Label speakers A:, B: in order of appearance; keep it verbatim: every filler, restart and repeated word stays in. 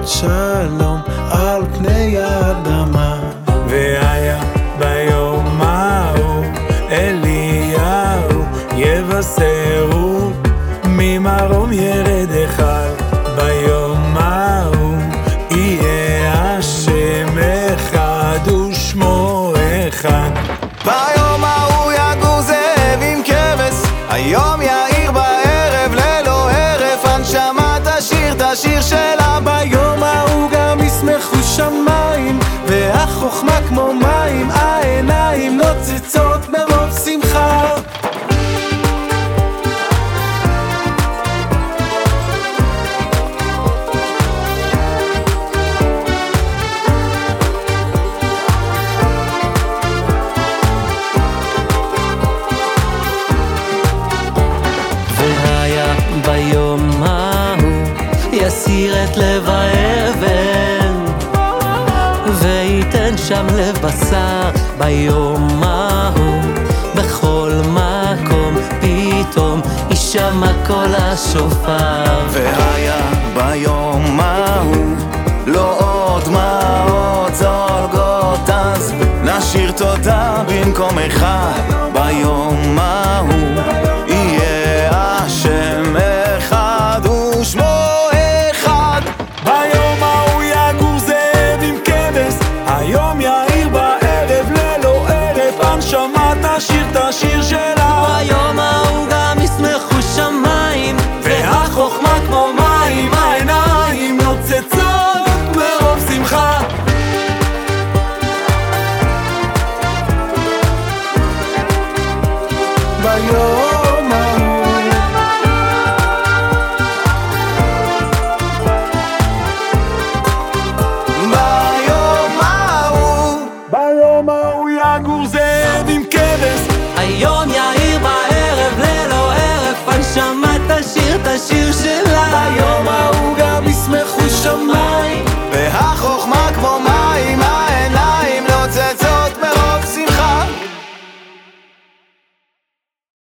A: שלום על פני האדמה.
B: והיה ביום ההוא אליהו יבשרו ממרום ירד אחד. ביום ההוא יהיה השם אחד ושמו אחד.
C: ביום ההוא יגור זאב עם כבש, היום יאיר בערב ללא הרף. הנשמה תשיר את השיר שלה.
A: ביום ההוא גם ישמחו שמיים והחוכמה כמו מים, העיניים נוצצות מרוב שמחה.
D: ביום ההוא יסיר את לב האבן וייתן שם לב בשר. ביום ההוא בכל מקום פתאום יישמע קול השופר.
C: והיה ביום ההוא לא עוד דמעות זולגות, אז נשיר תודה במקום אחד. ביום ההוא יהיה השם אחד ושמו אחד.
B: ביום ההוא יגור זאב עם כבש, היום יאיר בערב ללא הרף. הנשמה תשיר את השיר שלה.
D: ביום ההוא גם ישמחו שמיים
B: והחוכמה כמו מים,